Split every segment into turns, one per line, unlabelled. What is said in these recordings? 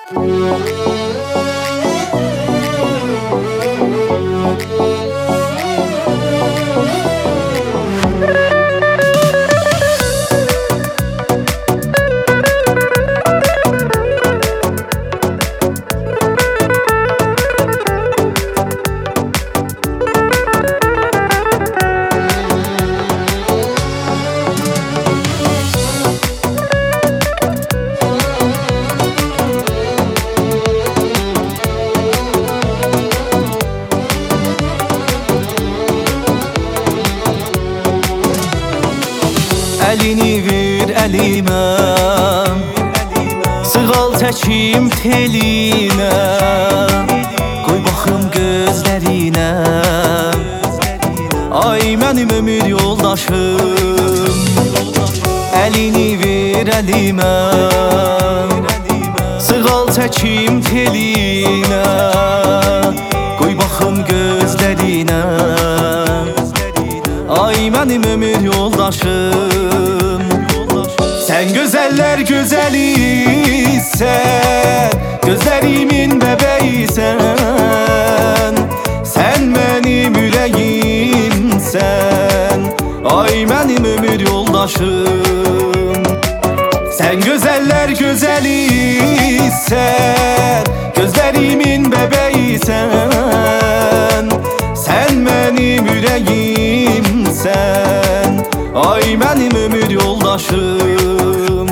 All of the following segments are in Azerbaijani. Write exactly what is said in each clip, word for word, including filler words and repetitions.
Əlini ver əlimə, sığal təkim telinə, qoy baxım gözlərinə. Ay mənim ömür yoldaşım, əlini ver əlimə, sığal təkim telinə, qoy baxım gözlərinə. Ay mənim ömür yoldaşım, sən gözəller gözəlisən, gözlərimin bəbəyisən, sən mənim ürəyimsən. Ay mənim ömür yoldaşım, sən gözəller gözəlisən, gözlərimin bəbəyisən, sən mənim ürəyimsən. Ay mənim ömür yoldaşım.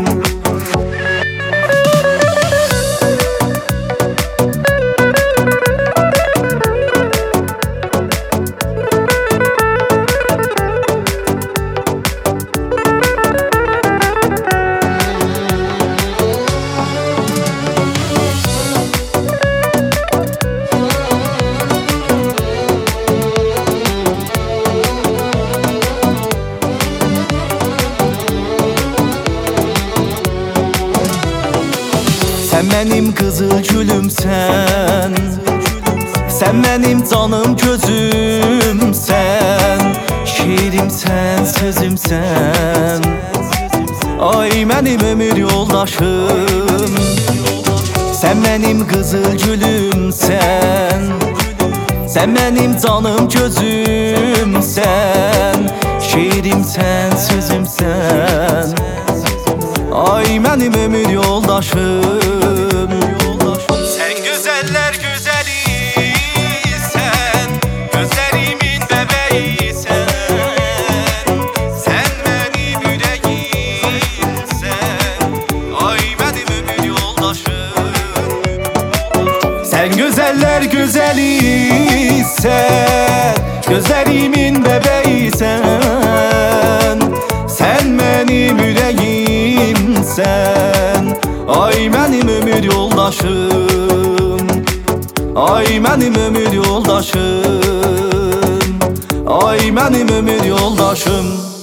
Sən mənim qızıl gülümsən, sən mənim canım gözümsən, şiirimsən, sözümsən. Ay mənim ömür yoldaşım, sən mənim qızıl gülümsən, sən mənim canım gözümsən, şiirimsən, sözümsən. Ay mənim ömür yoldaşım, sən gözəller gözəlisən, gözlərimin bəbəyisən, sən mənim ürəyimsən. Ay mənim ömür yoldaşım, sən gözəller gözəlisən, gözlərimin bəbəyisən, sən mənim ürəyimsən. Ay mənim ömür yoldaşım, ay mənim ömür yoldaşım, ay mənim ömür yoldaşım.